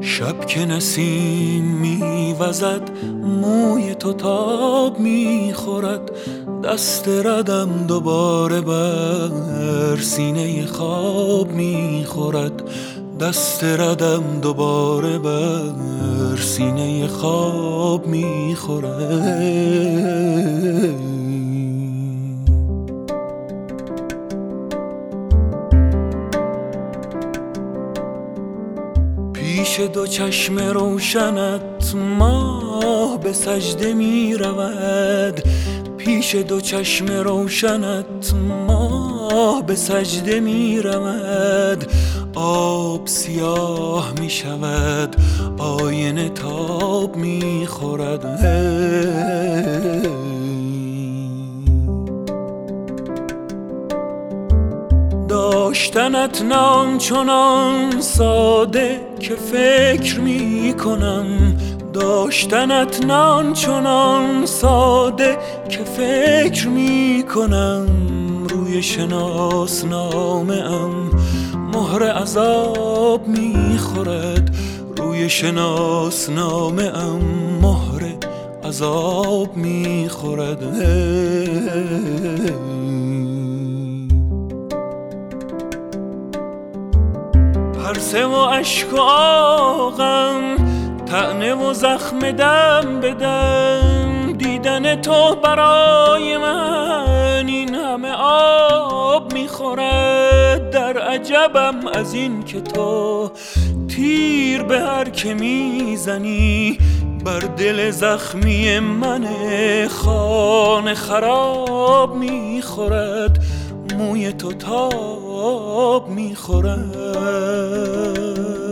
شب که نسیم میوزد موی تو تاب میخورد، دست ردم دوباره بر سینه خواب میخورد، دست ردم دوباره بر سینه خواب میخورد. پیش دو چشم روشنت ماه به سجده می رود، پیش دو چشم روشنت ماه به سجده می رود. آب سیاه می شود، آینه تاب می خورد. داشتنت نان چنان ساده که فکر می کنم، داشتنت نان چنان ساده که فکر می کنم. روی شناسنامه ام مهر عذاب می خورد، روی شناسنامه ام مهر عذاب می خورد. پرسه و اشک و آغم، طعنه و زخم دم به دم، دیدن تو برای من این همه آب میخورد. در عجبم از این که تو تیر به هر که میزنی بر دل زخمی من خانه خراب میخورد، موی تو تاب میخورد.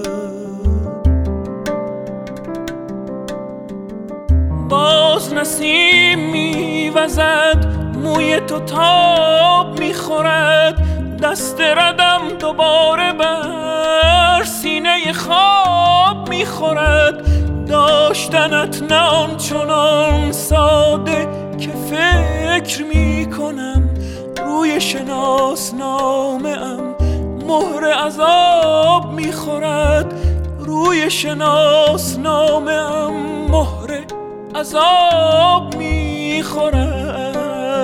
باز نسیم میوزد موی تو تاب میخورد، دست ردم دوباره بر سینه خواب میخورد. داشتنت نه آنچنان ساده که فکر میکنم، روی شناسنامه ام مهر عذاب میخورد، روی شناسنامه ام مهر عذاب میخورد.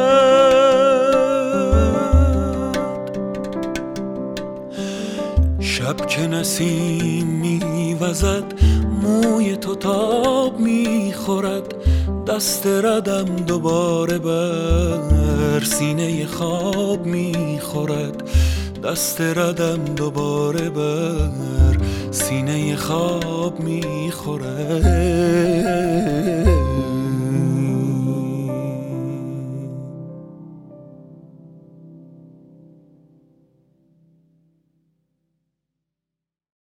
شب که نسیم میوزد موی تو تاب میخورد، دست ردم دوباره بر سینه خواب میخورد، دست ردم دوباره بر سینه خواب میخورد.